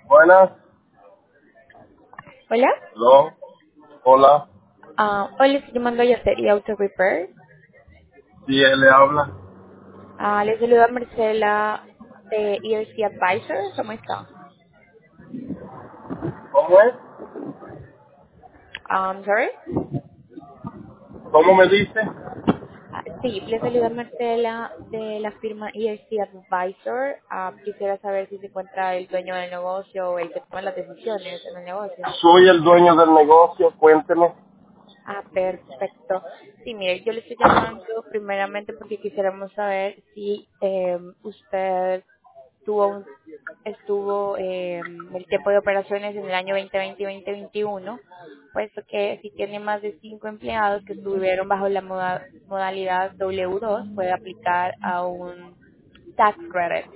Buenas. Hola. Hello. Hola. Hola, estoy llamando a Yacer Auto Repair. Sí, él le habla. Les saluda Marcela de ERC Advisor. ¿Cómo está? ¿Cómo es? Sorry. ¿Cómo me dice? Sí, les saluda Marcela de la firma ERC Advisor. Quisiera saber si se encuentra el dueño del negocio o el que toma las decisiones en el negocio. Soy el dueño del negocio, cuénteme. Perfecto. Sí, mire, yo le estoy llamando primeramente porque quisiéramos saber si usted estuvo el tiempo de operaciones en el año 2020 y 2021, puesto que si tiene más de 5 empleados que estuvieron bajo la modalidad W2, puede aplicar a un tax credit.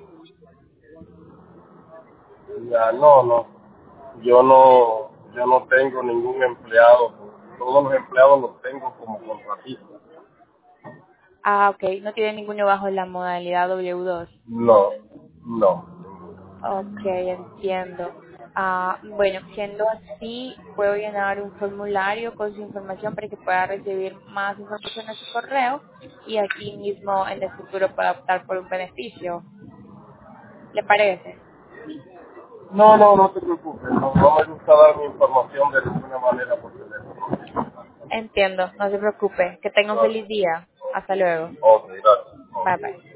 Ya, no. Yo no tengo ningún empleado. Todos los empleados los tengo como contratistas. Ok, no tiene ninguno bajo la modalidad W2. No. Ok, entiendo. Bueno, siendo así, puedo llenar un formulario con su información para que pueda recibir más información a su correo y aquí mismo en el futuro pueda optar por un beneficio. ¿Le parece? No te preocupes. No me gusta dar mi información de ninguna manera por teléfono. Entiendo, no se preocupe. Que tenga un Vale. feliz día. Hasta luego. Ok, gracias. Bye Ok. bye.